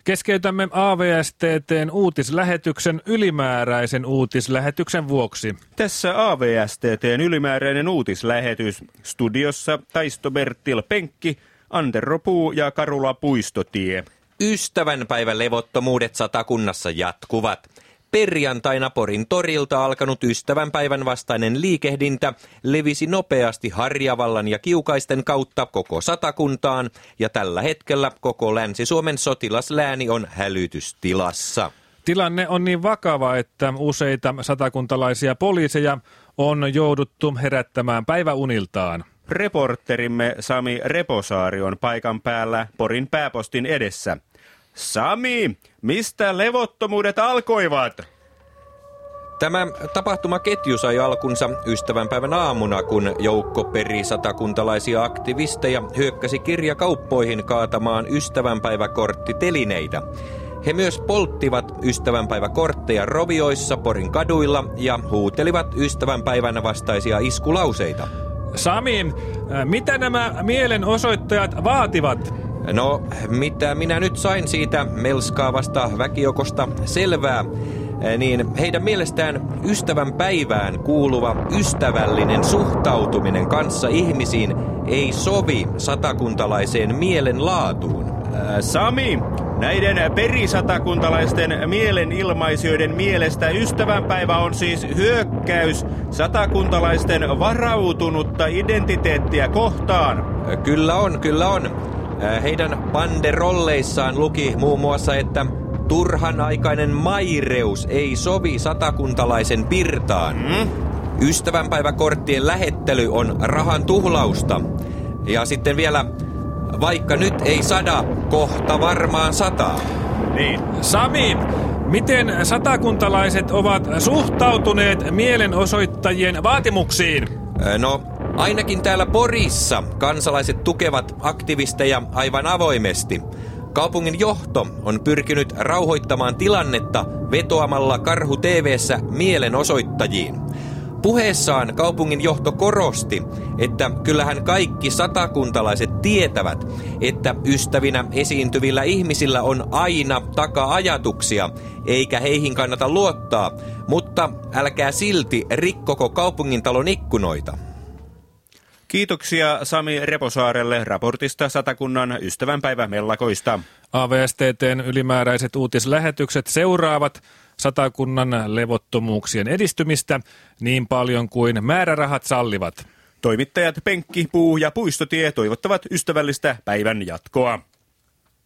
Keskeytämme AVSTT:n uutislähetyksen ylimääräisen uutislähetyksen vuoksi. Tässä AVSTT:n ylimääräinen uutislähetys. Studiossa Taisto Bertil Penkki, Antero Puu ja Karula Puistotie. Ystävänpäivän levottomuudet Satakunnassa jatkuvat. Perjantaina Porin torilta alkanut ystävänpäivän vastainen liikehdintä levisi nopeasti Harjavallan ja Kiukaisten kautta koko Satakuntaan, ja tällä hetkellä koko Länsi-Suomen sotilaslääni on hälytystilassa. Tilanne on niin vakava, että useita satakuntalaisia poliiseja on jouduttu herättämään päiväuniltaan. Reporterimme Sami Reposaari on paikan päällä Porin pääpostin edessä. Sami, mistä levottomuudet alkoivat? Tämä tapahtumaketju sai alkunsa ystävänpäivän aamuna, kun joukko perisatakuntalaisia aktivisteja hyökkäsi kirjakauppoihin kaatamaan ystävänpäiväkorttitelineitä. He myös polttivat ystävänpäiväkortteja rovioissa Porin kaduilla ja huutelivat ystävänpäivänä vastaisia iskulauseita. Sami, mitä nämä mielenosoittajat vaativat? No, mitä minä nyt sain siitä melskaavasta väkiokosta selvää, niin heidän mielestään ystävänpäivään kuuluva ystävällinen suhtautuminen kanssa ihmisiin ei sovi satakuntalaiseen mielenlaatuun. Sami, näiden perisatakuntalaisten mielenilmaisijoiden mielestä ystävänpäivä on siis hyökkäys satakuntalaisten varautunutta identiteettiä kohtaan. Kyllä on. Heidän banderolleissaan luki muun muassa, että turhanaikainen maireus ei sovi satakuntalaisen pirtaan. Ystävänpäiväkorttien lähettely on rahan tuhlausta. Ja sitten vielä, vaikka nyt ei sada, kohta varmaan sataa. Niin. Sami, miten satakuntalaiset ovat suhtautuneet mielenosoittajien vaatimuksiin? No, ainakin täällä Porissa kansalaiset tukevat aktivisteja aivan avoimesti. Kaupungin johto on pyrkinyt rauhoittamaan tilannetta vetoamalla Karhu TV:ssä mielenosoittajiin. Puheessaan kaupungin johto korosti, että kyllähän kaikki satakuntalaiset tietävät, että ystävinä esiintyvillä ihmisillä on aina taka-ajatuksia, eikä heihin kannata luottaa, mutta älkää silti rikkoko kaupungintalon ikkunoita. Kiitoksia Sami Reposaarelle raportista Satakunnan ystävänpäivämellakoista. AVSTT:n ylimääräiset uutislähetykset seuraavat Satakunnan levottomuuksien edistymistä niin paljon kuin määrärahat sallivat. Toimittajat Penkki, Puu ja Puistotie toivottavat ystävällistä päivän jatkoa.